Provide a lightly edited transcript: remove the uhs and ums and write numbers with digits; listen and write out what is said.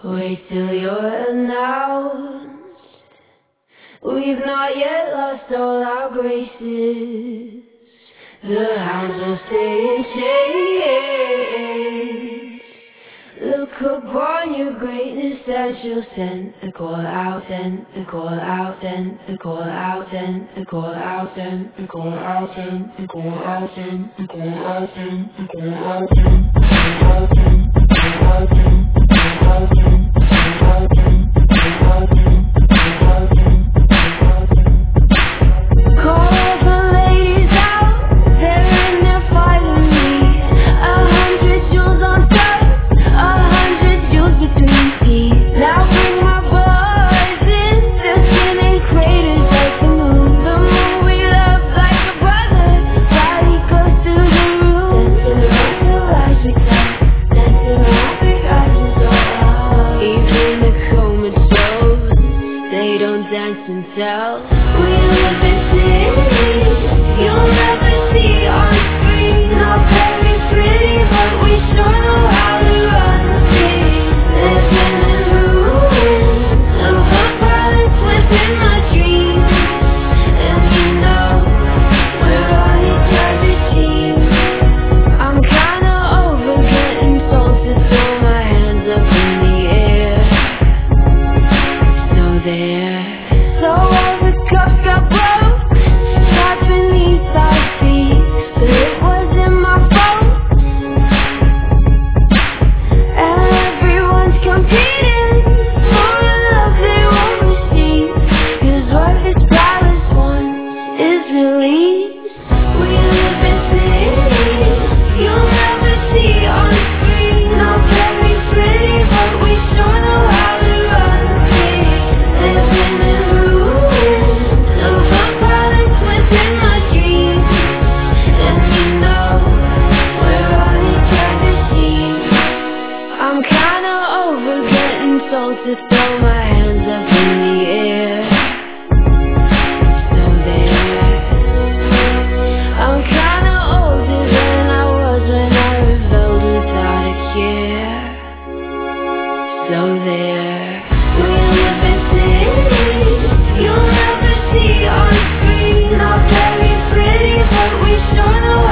Wait till you're announced. We've not yet lost all our graces. The hounds will stay in chains. Look upon your greatness and she'll send the call out, then the call out, then the call out, then the call out, then the call out, then the call out, then the call out, then the call out, then the call out, then the call out, then the call out, then themselves. We live in cities you'll never see on screen. Not very pretty, but we sure know how to run cities. Living in ruins, silver pilots within my dreams. And you know we're on each other's team. I'm kinda over getting told to throw my hands up in the air. So there. So all the cups got broke, trapped beneath our feet, but it wasn't my fault. Everyone's competing for a love they won't receive, 'cause what this palace wants is release. We live in cities you'll never see on screen. Not very pretty, but we sure know how to run cities. Living in to throw my hands up in the air. So there. I'm kinda older than I was when I rebelled without a care. So there. We live in cities you'll never see on screen. Not very pretty, but we sure know